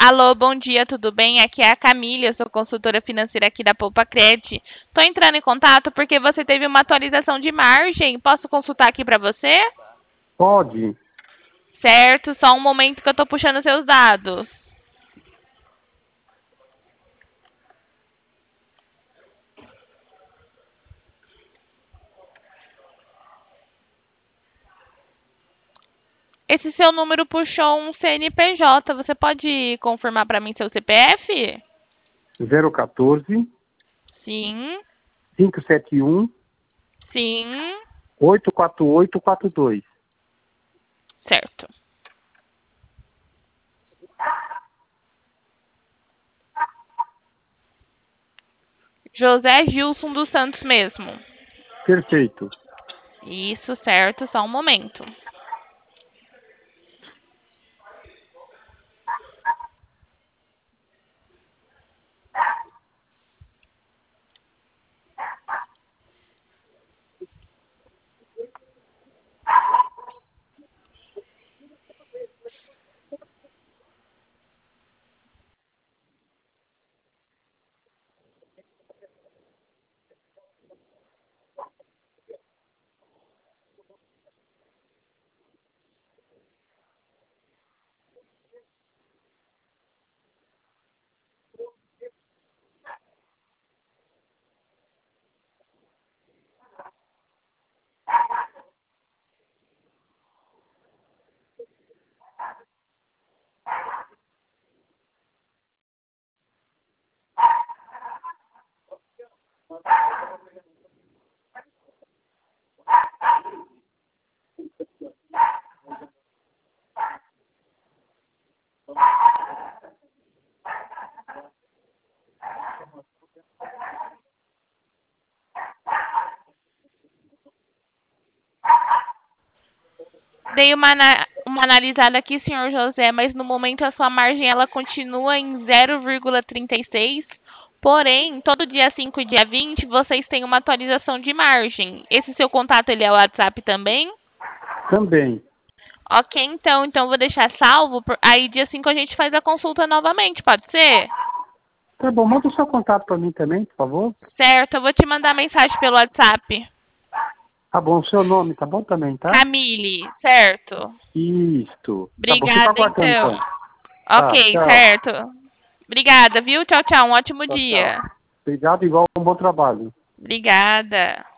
Alô, bom dia, tudo bem? Aqui é a Camila, eu sou consultora financeira aqui da Poupa-Cred. Estou entrando em contato porque você teve uma atualização de margem. Posso consultar aqui para você? Pode. Certo, só um momento que eu estou puxando seus dados. Esse seu número puxou um CNPJ. Você pode confirmar para mim seu CPF? 014 Sim, 571 sim, 84842. certo. José Gilson dos Santos mesmo. Perfeito. Isso, certo, só um momento. Dei uma analisada aqui, senhor José, mas no momento a sua margem ela continua em 0,36. Porém, todo dia 5 e dia 20, vocês têm uma atualização de margem. Esse seu contato ele é o WhatsApp também? Também. Ok, então vou deixar salvo. Aí dia 5 a gente faz a consulta novamente, pode ser? Tá bom, manda o seu contato para mim também, por favor. Certo, eu vou te mandar mensagem pelo WhatsApp. Tá bom, o seu nome, tá bom também, tá? Camille, certo? Isto. Tá bom, fica Obrigada, aguardando então. então. Tá, Ok, tchau. certo. Obrigada, viu? Tchau, tchau. Um ótimo Tchau, tchau. dia. Obrigado, igual, um bom trabalho. Obrigada.